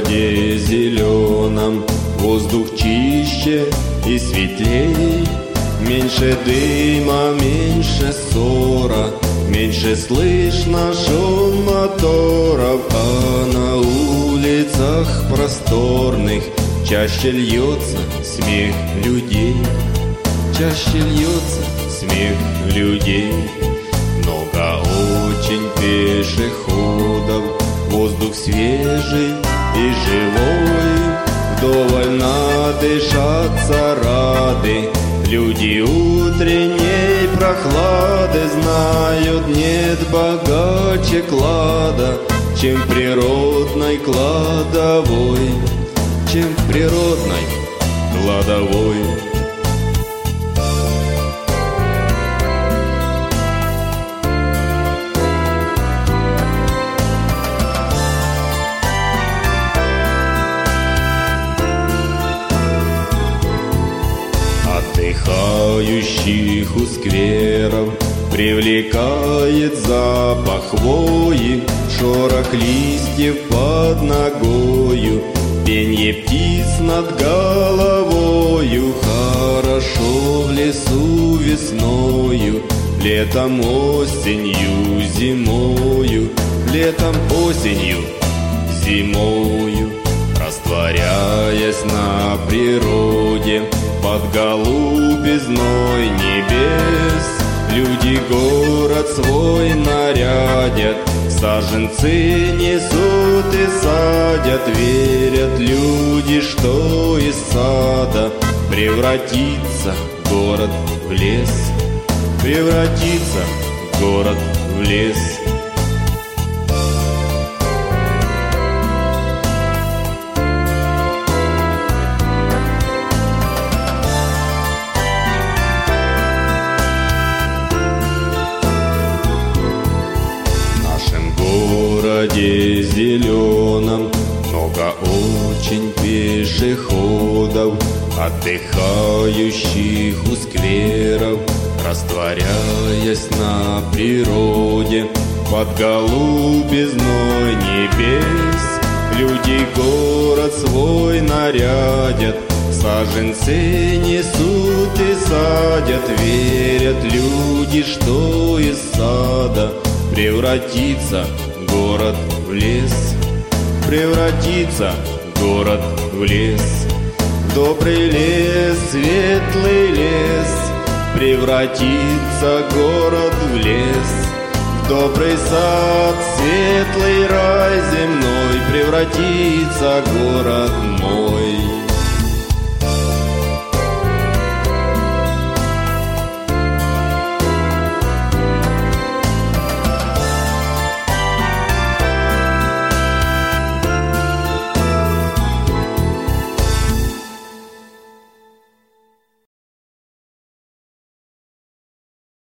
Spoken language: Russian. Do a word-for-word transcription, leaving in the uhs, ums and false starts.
городе зеленом воздух чище и светлей. Меньше дыма, меньше ссора, меньше слышно шум моторов, а на улицах просторных чаще льется смех людей, чаще льется смех людей. Много очень пешеходов, воздух свежий и живой, вдоволь надышаться рады. Люди утренней прохлады знают, нет богаче клада, чем природной кладовой, чем природной кладовой. Отдыхающих у скверов привлекает запах хвои, шорох листьев под ногою, пенье птиц над головою. Хорошо в лесу весною, летом осенью, зимою, летом осенью, зимою. Растворяясь на природе под голубизной небес, люди город свой нарядят, саженцы несут и садят. Верят люди, что из сада превратится город в лес, превратится город в лес. В городе зеленом много очень пешеходов, отдыхающих у скверов, растворяясь на природе под голубизной небес. Люди город свой нарядят, саженцы несут и садят. Верят люди, что из сада превратится город в лес, превратится город в лес. Добрый лес, светлый лес, превратится город в лес. Добрый сад, светлый рай земной, превратится город мой.